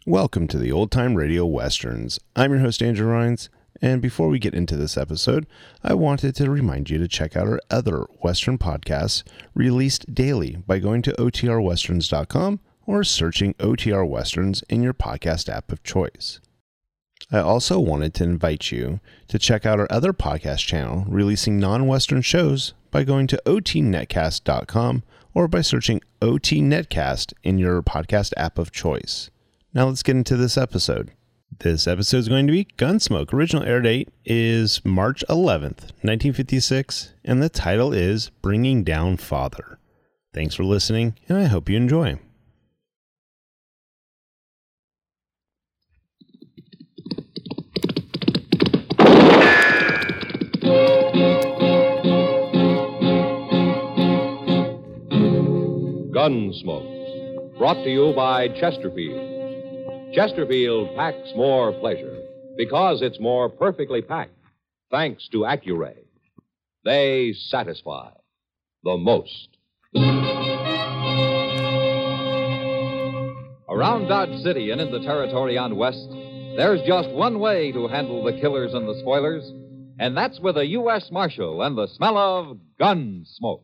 Welcome to the Old Time Radio Westerns. I'm your host, Andrew Rhines, and before we get into this episode, I wanted to remind you to check out our other Western podcasts released daily by going to otrwesterns.com or searching OTR Westerns in your podcast app of choice. I also wanted to invite you to check out our other podcast channel releasing non-Western shows by going to otnetcast.com or by searching OT Netcast in your podcast app of choice. Now let's get into this episode. This episode is going to be Gunsmoke. Original air date is March 11th, 1956, and the title is Bringing Down Father. Thanks for listening, and I hope you enjoy. Gunsmoke, brought to you by Chesterfield. Chesterfield packs more pleasure because it's more perfectly packed, thanks to Accuray. They satisfy the most. Around Dodge City and in the territory on West, there's just one way to handle the killers and the spoilers, and that's with a U.S. Marshal and the smell of gun smoke.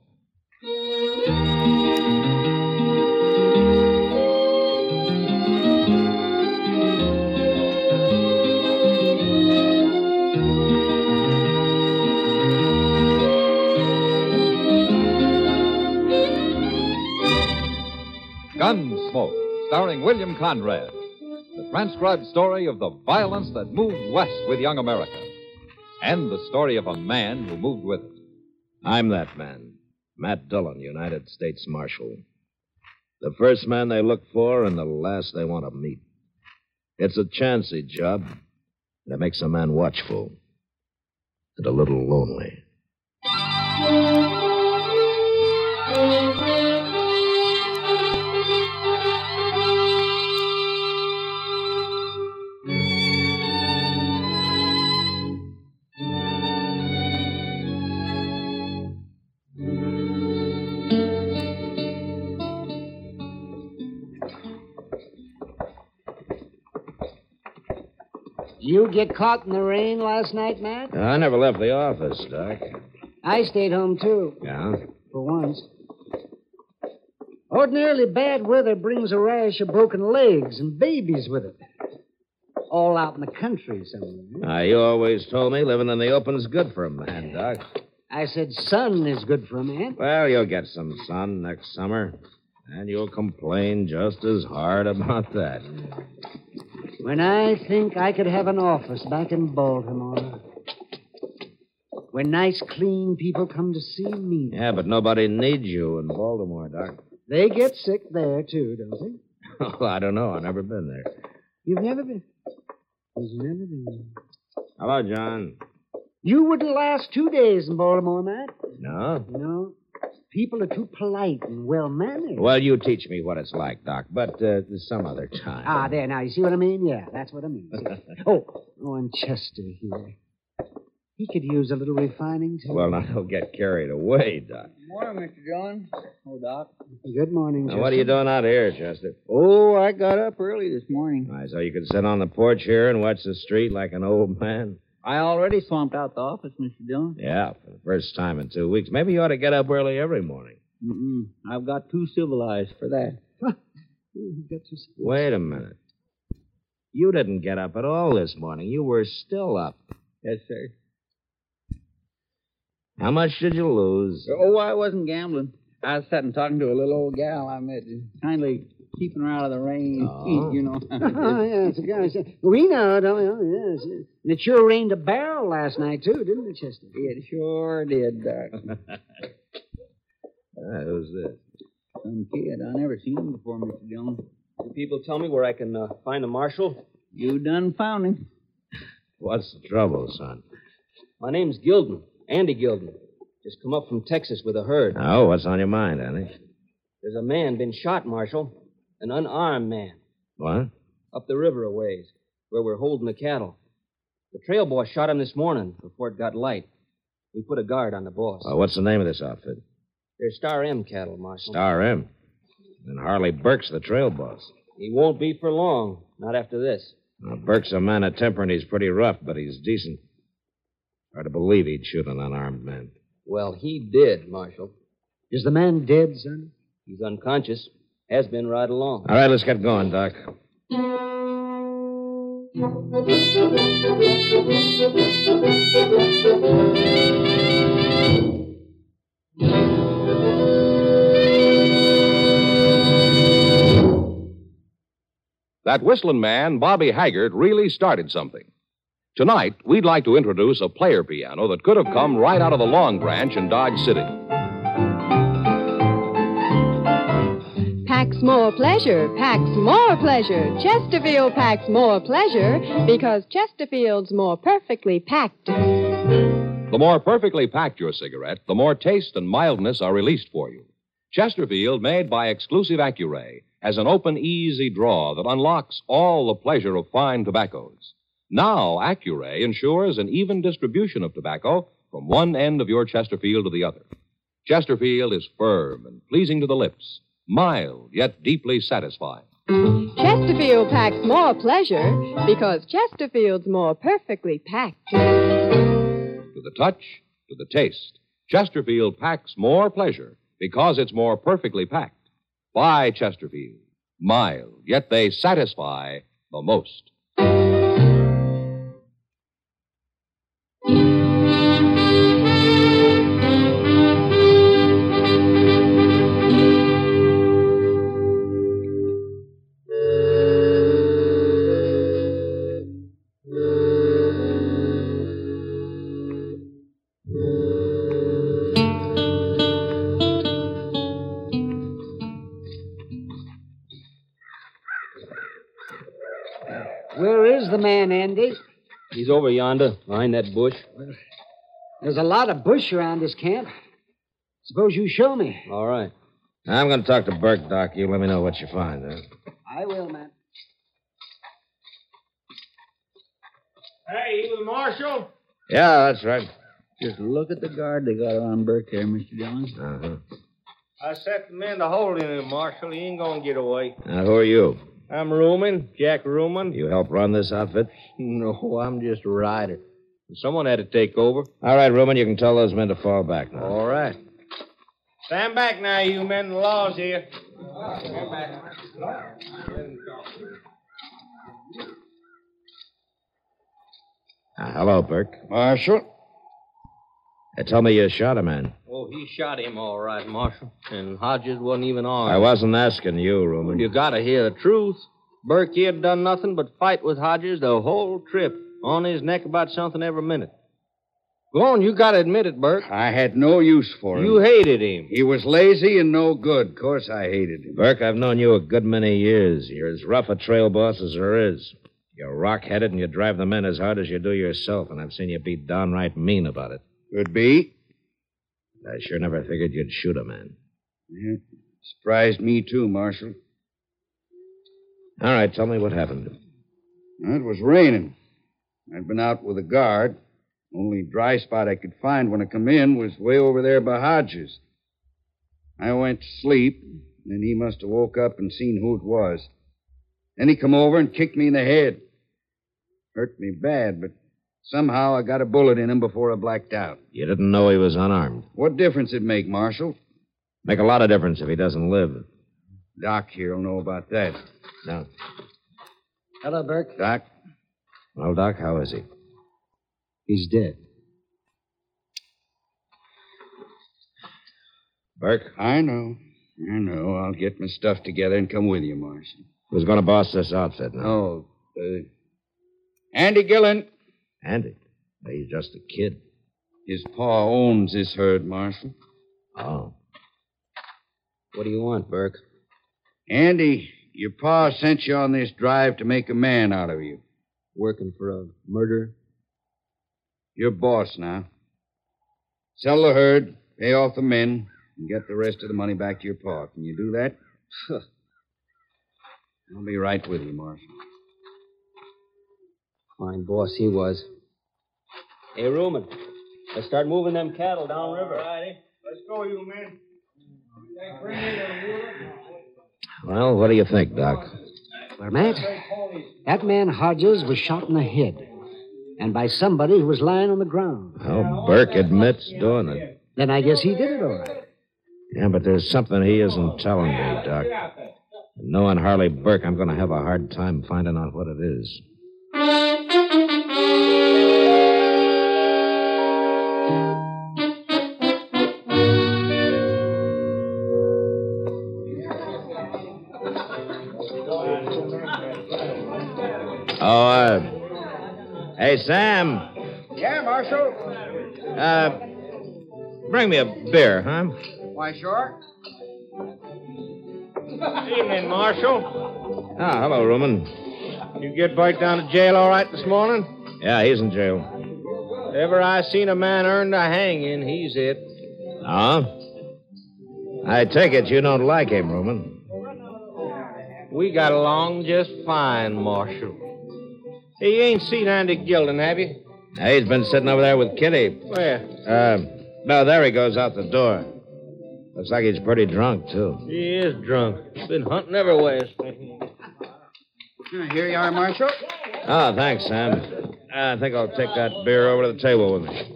Gunsmoke, starring William Conrad. The transcribed story of the violence that moved west with young America. And the story of a man who moved with it. I'm that man, Matt Dillon, United States Marshal. The first man they look for and the last they want to meet. It's a chancy job, and it makes a man watchful and a little lonely. You get caught in the rain last night, Matt? I never left the office, Doc. I stayed home, too. Yeah? For once. Ordinarily, bad weather brings a rash of broken legs and babies with it. All out in the country somewhere. You always told me living in the open's good for a man, Doc. I said sun is good for a man. Well, you'll get some sun next summer, and you'll complain just as hard about that. When I think I could have an office back in Baltimore. Where nice, clean people come to see me. Yeah, but nobody needs you in Baltimore, Doc. They get sick there, too, don't they? Oh, I don't know. I've never been there. You've never been? He's never been. Hello, John. You wouldn't last 2 days in Baltimore, Matt. No? No. People are too polite and well-mannered. Well, you teach me what it's like, Doc, but some other time. Ah, there, now, you see what I mean? Yeah, that's what I mean. Oh, and Chester here. He could use a little refining, too. Well, now, don't get carried away, Doc. Morning, Mr. Dillon. Oh, Doc. Good morning, Chester. Now, what are you doing out here, Chester? Oh, I got up early this morning. All right, so you could sit on the porch here and watch the street like an old man? I already swamped out the office, Mr. Dillon. Yeah, for the first time in 2 weeks. Maybe you ought to get up early every morning. I've got too civilized for that. Wait a minute. You didn't get up at all this morning. You were still up. Yes, sir. How much did you lose? Oh, I wasn't gambling. I was sitting talking to a little old gal I met, kindly keeping her out of the rain and heat, you know. Oh, yeah, it's a guy. We know, don't we? Oh, yes. And it sure rained a barrel last night, too, didn't it, Chester? It sure did, Doc. Who's this? Some kid. I never seen him before, Mr. Dillon. Do people tell me where I can find a marshal? You done found him. What's the trouble, son? My name's Gilden, Andy Gilden. Just come up from Texas with a herd. Oh, what's on your mind, Andy? There's a man been shot, Marshal. An unarmed man. What? Up the river a ways, where we're holding the cattle. The trail boss shot him this morning before it got light. We put a guard on the boss. What's the name of this outfit? They're Star M cattle, Marshal. Star M. And Harley Burke's the trail boss. He won't be for long. Not after this. Now, Burke's a man of temper, and he's pretty rough, but he's decent. Hard to believe he'd shoot an unarmed man. Well, he did, Marshal. Is the man dead, son? He's unconscious. Has been right along. All right, let's get going, Doc. That whistling man, Bobby Haggart, really started something. Tonight, we'd like to introduce a player piano that could have come right out of the Long Branch in Dodge City. Packs more pleasure, packs more pleasure. Chesterfield packs more pleasure because Chesterfield's more perfectly packed. The more perfectly packed your cigarette, the more taste and mildness are released for you. Chesterfield, made by exclusive Accuray, has an open, easy draw that unlocks all the pleasure of fine tobaccos. Now, Accuray ensures an even distribution of tobacco from one end of your Chesterfield to the other. Chesterfield is firm and pleasing to the lips, mild yet deeply satisfying. Chesterfield packs more pleasure because Chesterfield's more perfectly packed. To the touch, to the taste, Chesterfield packs more pleasure because it's more perfectly packed. Buy Chesterfield. Mild, yet they satisfy the most. Where is the man, Andy? He's over yonder, behind that bush. There's a lot of bush around this camp. Suppose you show me. All right. I'm going to talk to Burke, Doc. You let me know what you find, huh? I will, man. Hey, you the marshal? Yeah, that's right. Just look at the guard they got around Burke there, Mr. Dillon. Uh-huh. I set the men to hold him, Marshal. He ain't gonna get away. Now, who are you? I'm Ruman, Jack Ruman. You help run this outfit? No, I'm just a rider. Someone had to take over. All right, Ruman, you can tell those men to fall back now. All right. Stand back now, you men. The law's here. Stand back. Hello, Burke. Marshal? Tell me you shot a man. Oh, he shot him all right, Marshal. And Hodges wasn't even armed. I wasn't asking you, Ruman. You gotta hear the truth. Burke, he had done nothing but fight with Hodges the whole trip. On his neck about something every minute. Go on, you gotta admit it, Burke. I had no use for him. You hated him. He was lazy and no good. Of course I hated him. Burke, I've known you a good many years. You're as rough a trail boss as there is. You're rock-headed and you drive the men as hard as you do yourself, and I've seen you be downright mean about it. Could be. I sure never figured you'd shoot a man. Yeah. Surprised me, too, Marshal. All right, tell me what happened. It was raining. I'd been out with a guard. Only dry spot I could find when I come in was way over there by Hodges. I went to sleep, and he must have woke up and seen who it was. Then he come over and kicked me in the head. Hurt me bad, but somehow I got a bullet in him before I blacked out. You didn't know he was unarmed. What difference it make, Marshal? Make a lot of difference if he doesn't live. Doc here'll know about that. No. Hello, Burke. Doc? Well, Doc, how is he? He's dead. Burke? I know. I'll get my stuff together and come with you, Marshal. Who's going to boss this outfit now? Oh, Andy Gillen. Andy? He's just a kid. His pa owns this herd, Marshal. Oh. What do you want, Burke? Andy, your pa sent you on this drive to make a man out of you. Working for a murderer? You're boss now. Sell the herd, pay off the men, and get the rest of the money back to your pa. Can you do that? I'll be right with you, Marshal. Fine boss he was. Hey, Ruman, let's start moving them cattle downriver. All righty. Let's go, you men. Well, what do you think, Doc? Well, Matt, that man Hodges was shot in the head. And by somebody who was lying on the ground. Well, Burke admits doing it. Then I guess he did it all right. Yeah, but there's something he isn't telling me, Doc. Knowing Harley Burke, I'm going to have a hard time finding out what it is. Hey, Sam. Yeah, Marshal. Bring me a beer, huh? Why, sure. Evening, Marshal. Ah, hello, Ruman. You get Burke down to jail all right this morning? Yeah, he's in jail. If ever I seen a man earned a hanging, he's it. Ah? I take it you don't like him, Ruman. We got along just fine, Marshal. Hey, you ain't seen Andy Gilden, have you? He's been sitting over there with Kitty. Where? No, there he goes out the door. Looks like he's pretty drunk, too. He is drunk. Been hunting everywhere. Here you are, Marshal. Oh, thanks, Sam. I think I'll take that beer over to the table with me.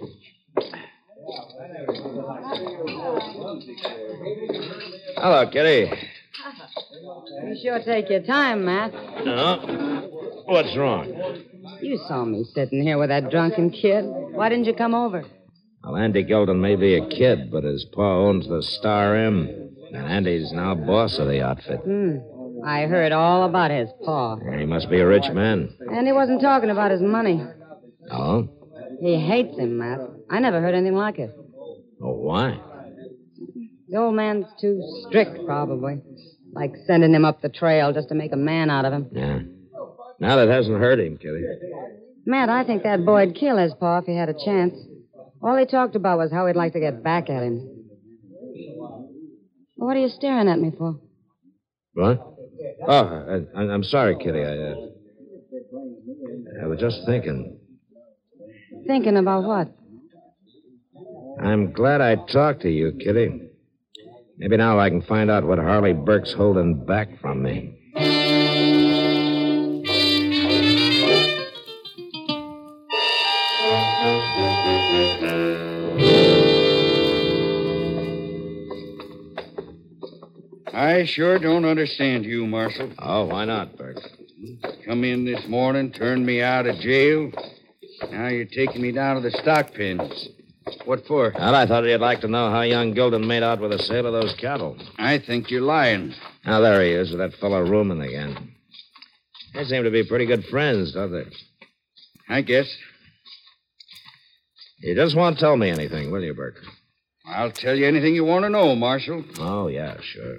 Hello, Kitty. You sure take your time, Matt. No? What's wrong? You saw me sitting here with that drunken kid. Why didn't you come over? Well, Andy Gilden may be a kid, but his pa owns the Star M, and Andy's now boss of the outfit. I heard all about his paw. He must be a rich man. And he wasn't talking about his money. Oh? He hates him, Matt. I never heard anything like it. Oh, why? The old man's too strict, probably. Like sending him up the trail just to make a man out of him. Yeah. Now that hasn't hurt him, Kitty. Matt, I think that boy'd kill his pa if he had a chance. All he talked about was how he'd like to get back at him. What are you staring at me for? What? Oh, I'm sorry, Kitty. I was just thinking. Thinking about what? I'm glad I talked to you, Kitty. Maybe now I can find out what Harley Burke's holding back from me. I sure don't understand you, Marshal. Oh, why not, Burke? Come in this morning, turned me out of jail. Now you're taking me down to the stock pens. What for? Well, I thought you'd like to know how young Gilden made out with the sale of those cattle. I think you're lying. Now, there he is with that fellow Ruman again. They seem to be pretty good friends, don't they? I guess. You just won't tell me anything, will you, Burke? I'll tell you anything you want to know, Marshal. Oh, yeah, sure.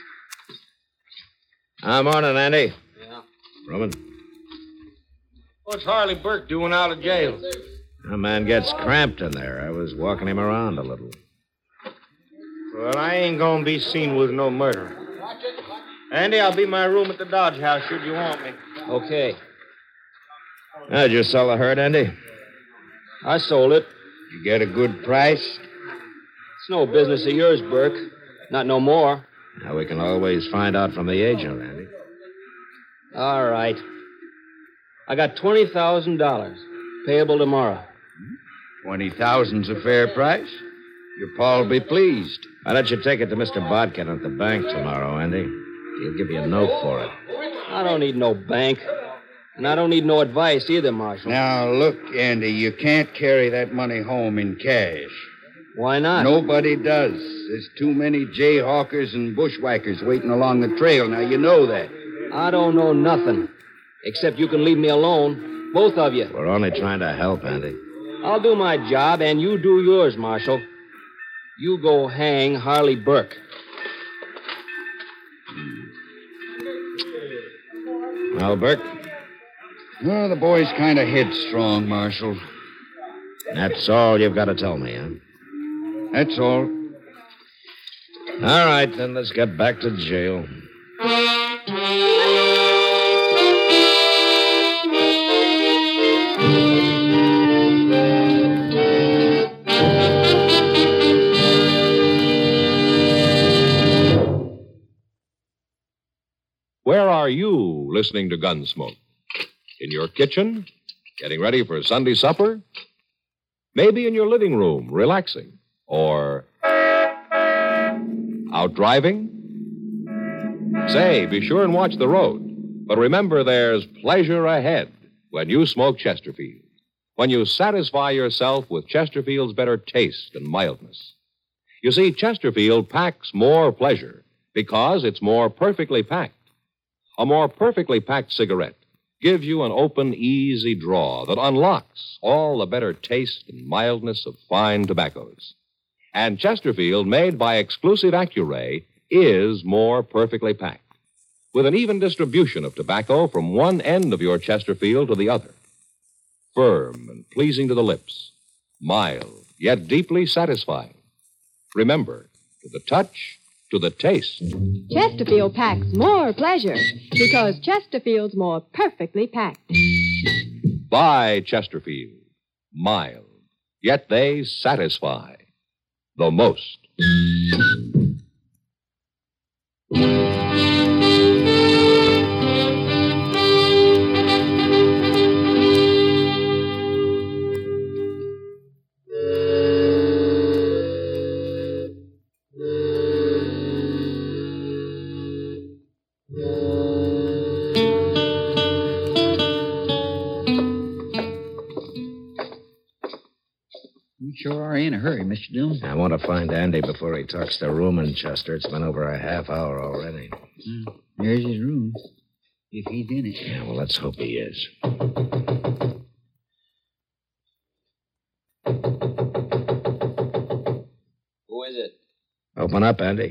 Morning, Andy. Yeah. Ruman. What's Harley Burke doing out of jail? A man gets cramped in there. I was walking him around a little. Well, I ain't gonna be seen with no murder. Andy, I'll be in my room at the Dodge House should you want me. Okay. Did you sell the herd, Andy? I sold it. You get a good price? It's no business of yours, Burke. Not no more. Now, we can always find out from the agent, Andy. All right. I got $20,000. Payable tomorrow. 20,000's a fair price. Your pa'll be pleased. Why don't you take it to Mr. Bodkin at the bank tomorrow, Andy? He'll give you a note for it. I don't need no bank. And I don't need no advice either, Marshal. Now, look, Andy, you can't carry that money home in cash. Why not? Nobody does. There's too many jayhawkers and bushwhackers waiting along the trail. Now, you know that. I don't know nothing. Except you can leave me alone. Both of you. We're only trying to help, Andy. I'll do my job, and you do yours, Marshal. You go hang Harley Burke. Well, Burke? Well, the boy's kind of headstrong, Marshal. That's all you've got to tell me, huh? That's all. All right, then let's get back to jail. Where are are you listening to Gunsmoke? In your kitchen? Getting ready for Sunday supper? Maybe in your living room, relaxing? Or out driving? Say, be sure and watch the road. But remember, there's pleasure ahead when you smoke Chesterfield. When you satisfy yourself with Chesterfield's better taste and mildness. You see, Chesterfield packs more pleasure because it's more perfectly packed. A more perfectly packed cigarette gives you an open, easy draw that unlocks all the better taste and mildness of fine tobaccos. And Chesterfield, made by exclusive Accuray, is more perfectly packed, with an even distribution of tobacco from one end of your Chesterfield to the other. Firm and pleasing to the lips, mild, yet deeply satisfying. Remember, to the touch, to the taste. Chesterfield packs more pleasure because Chesterfield's more perfectly packed. Buy Chesterfield. Mild, yet they satisfy the most. You sure are in a hurry, Mr. Dillon. I want to find Andy before he talks to Ruman, Chester. It's been over a half hour already. There's his room, if he's in it. Yeah, well, let's hope he is. Who is it? Open up, Andy.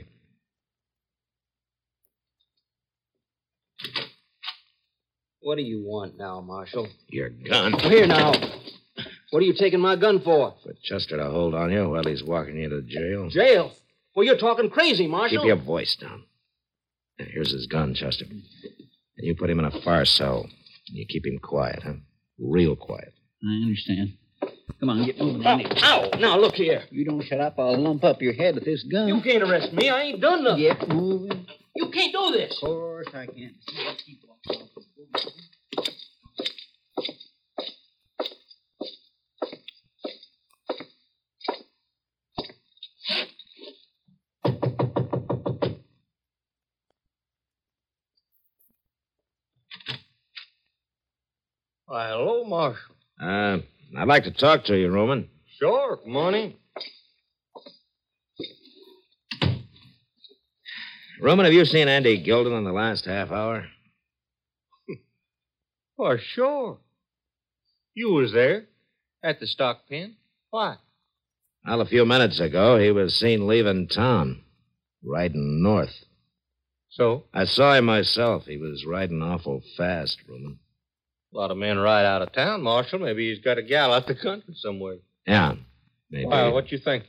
What do you want now, Marshal? Your gun. Well, here now. What are you taking my gun for? For Chester to hold on you while he's walking you to jail. Jail? Well, you're talking crazy, Marshal. Keep your voice down. Now, here's his gun, Chester. And you put him in a far cell. And you keep him quiet, huh? Real quiet. I understand. Come on, get moving, Andy. Ow! Now, look here. You don't shut up, I'll lump up your head with this gun. You can't arrest me. I ain't done nothing. Get moving. You can't do this. Of course I can't. Keep walking. Why, hello, Marshal. I'd like to talk to you, Ruman. Sure, come on in. Ruman, have you seen Andy Gilden in the last half hour? Why, sure. You was there at the stock pen. Why? Well, a few minutes ago, he was seen leaving town, riding north. So? I saw him myself. He was riding awful fast, Ruman. A lot of men ride out of town, Marshal. Maybe he's got a gal out the country somewhere. Yeah, maybe. Why, what you thinking?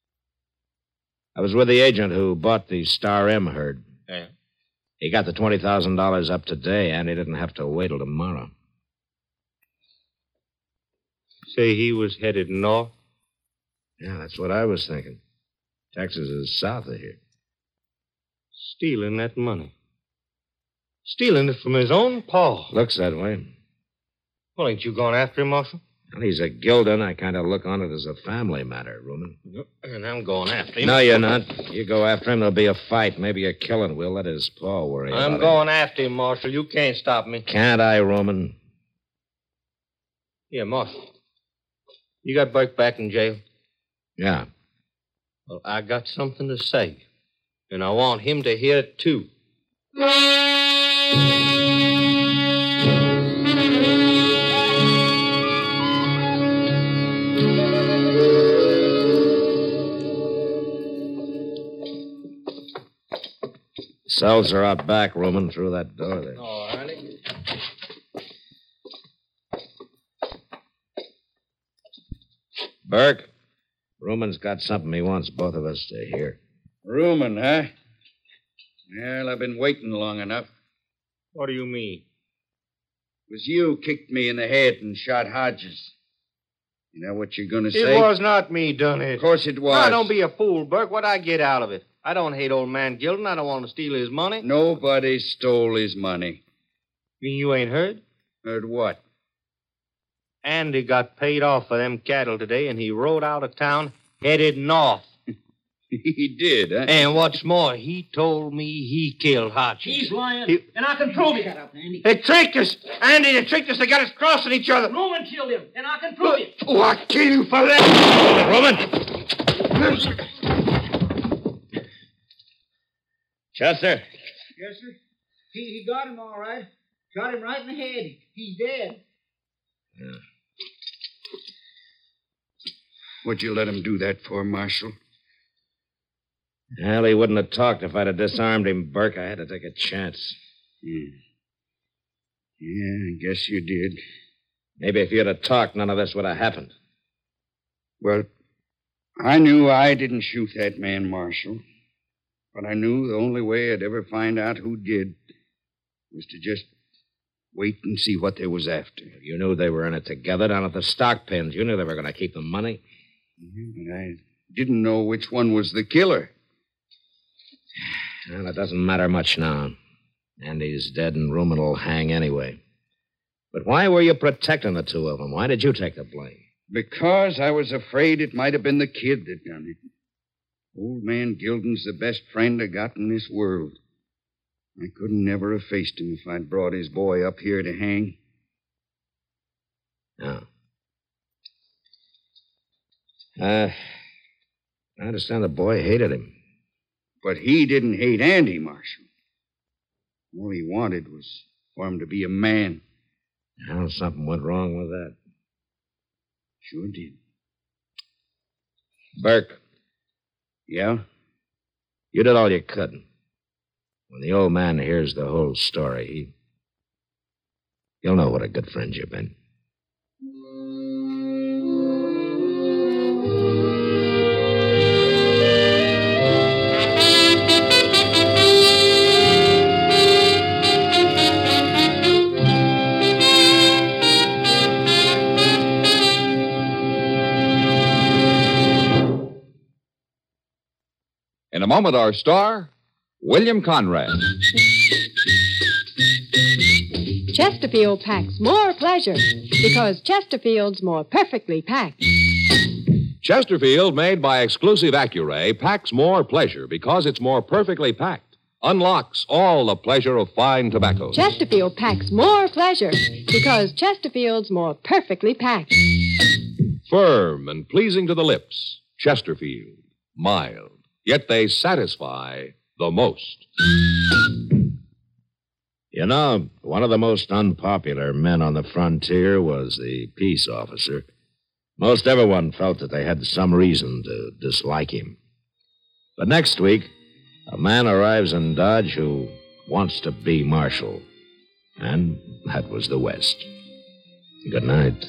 I was with the agent who bought the Star M herd. Yeah? He got the $20,000 up today, and he didn't have to wait till tomorrow. Say he was headed north? Yeah, that's what I was thinking. Texas is south of here. Stealing that money. Stealing it from his own pa. Looks that way. Well, ain't you going after him, Marshal? Well, he's a Gilden. I kind of look on it as a family matter, Ruman. And I'm going after him. No, you're not. You go after him, there'll be a fight, maybe a killing. We'll let his pa worry about it. I'm going after him, Marshal. You can't stop me. Can't I, Ruman? Yeah, Marshal. You got Burke back in jail? Yeah. Well, I got something to say. And I want him to hear it, too. Cells are out back, Ruman, through that door there. Oh, honey. Burke, Ruman's got something he wants both of us to hear. Ruman, huh? Well, I've been waiting long enough. What do you mean? It was you kicked me in the head and shot Hodges. You know what you're going to say? It was not me done it. Of course it was. Now, don't be a fool, Burke. What'd I get out of it? I don't hate old man Gilden. I don't want to steal his money. Nobody stole his money. You ain't heard? Heard what? Andy got paid off for them cattle today, and he rode out of town headed north. He did, huh? And what's more, he told me he killed Hodges. He's lying, and I can prove it. Shut up, Andy. They tricked us. Andy, they tricked us. They got us crossing each other. Roman killed him, and I can prove it. Oh, I'll kill you for that. Roman. Chester? Yes, sir. He got him all right. Shot him right in the head. He's dead. Yeah. What'd you let him do that for, Marshal? Well, he wouldn't have talked if I'd have disarmed him, Burke. I had to take a chance. Yeah, I guess you did. Maybe if you'd have talked, none of this would have happened. Well, I knew I didn't shoot that man, Marshal. But I knew the only way I'd ever find out who did was to just wait and see what they was after. You knew they were in it together down at the stock pens. You knew they were going to keep the money. But I didn't know which one was the killer. Well, it doesn't matter much now. Andy's dead and Rumen will hang anyway. But why were you protecting the two of them? Why did you take the blame? Because I was afraid it might have been the kid that done it. Old man Gilden's the best friend I got in this world. I couldn't never have faced him if I'd brought his boy up here to hang. No. I understand the boy hated him. But he didn't hate Andy, Marshal. All he wanted was for him to be a man. Well, something went wrong with that. Sure did. Burke. Yeah? You did all you could. When the old man hears the whole story, he'll know what a good friend you've been. In a moment, our star, William Conrad. Chesterfield packs more pleasure because Chesterfield's more perfectly packed. Chesterfield, made by exclusive Accuray, packs more pleasure because it's more perfectly packed. Unlocks all the pleasure of fine tobacco. Chesterfield packs more pleasure because Chesterfield's more perfectly packed. Firm and pleasing to the lips. Chesterfield. Mild. Yet they satisfy the most. You know, one of the most unpopular men on the frontier was the peace officer. Most everyone felt that they had some reason to dislike him. But next week, a man arrives in Dodge who wants to be marshal. And that was the West. Good night.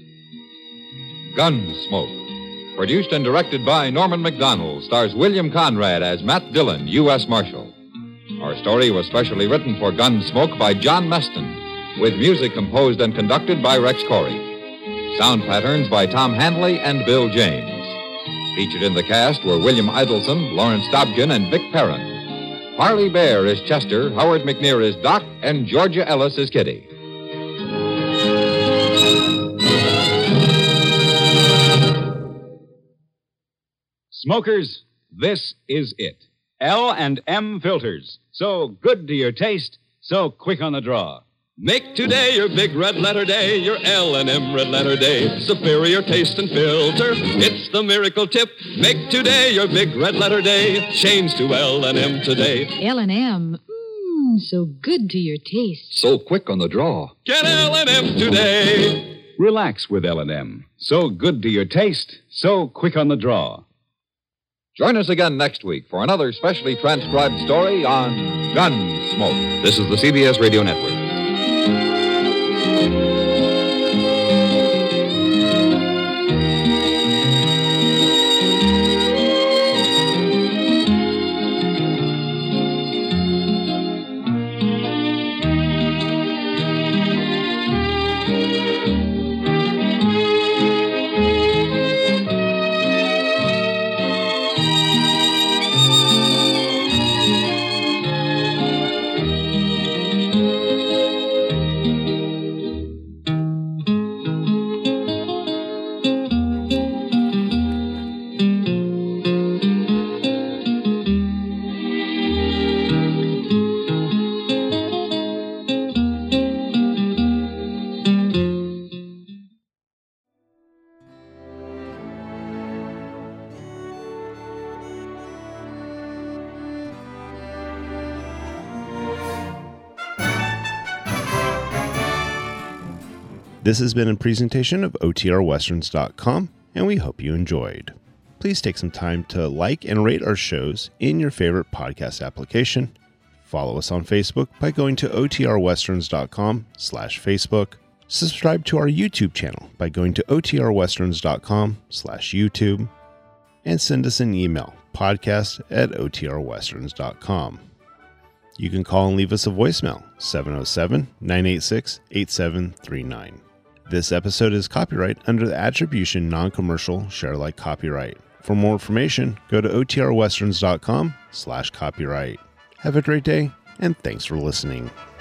Gunsmoke. Produced and directed by Norman McDonald, stars William Conrad as Matt Dillon, U.S. Marshal. Our story was specially written for Gunsmoke by John Meston, with music composed and conducted by Rex Corey. Sound patterns by Tom Handley and Bill James. Featured in the cast were William Idelson, Lawrence Dobkin, and Vic Perrin. Harley Bear is Chester, Howard McNear is Doc, and Georgia Ellis is Kitty. Smokers, this is it. L&M filters. So good to your taste, so quick on the draw. Make today your big red letter day, your L&M red letter day. Superior taste and filter, it's the miracle tip. Make today your big red letter day. Change to L&M today. L&M, so good to your taste. So quick on the draw. Get L&M today. Relax with L&M. So good to your taste, so quick on the draw. Join us again next week for another specially transcribed story on Gunsmoke. This is the CBS Radio Network. This has been a presentation of OTRWesterns.com, and we hope you enjoyed. Please take some time to like and rate our shows in your favorite podcast application. Follow us on Facebook by going to OTRWesterns.com/Facebook. Subscribe to our YouTube channel by going to OTRWesterns.com/YouTube. And send us an email, podcast@OTRWesterns.com. You can call and leave us a voicemail, 707-986-8739. This episode is copyright under the Attribution Non-Commercial Share Alike copyright. For more information, go to OTRWesterns.com/copyright. Have a great day, and thanks for listening.